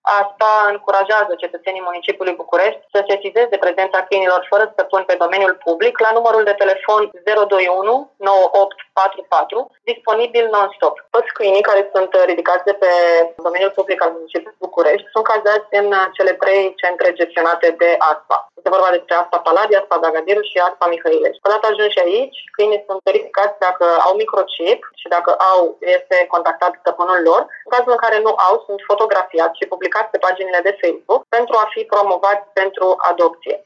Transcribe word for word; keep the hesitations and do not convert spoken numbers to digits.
Asta încurajează cetățenii municipiului București să sesizeze prezența câinilor fără stăpân pe domeniul public la numărul de telefon zero doi unu nouă opt patru patru, disponibil non-stop. Toți câinii care sunt ridicați de pe domeniul public al municipiului București sunt cazați în cele trei centre gestionate de A S P A. Este vorba despre A S P A Paladie, A S P A Dagadiru și A S P A Mihăilești. Odată ajunși aici, câinii sunt verificați dacă au microchip și dacă au, este contactat stăpânul lor. În cazul în care nu au, sunt fotografiați și publicați pe paginile de Facebook pentru a fi promovați pentru adopție.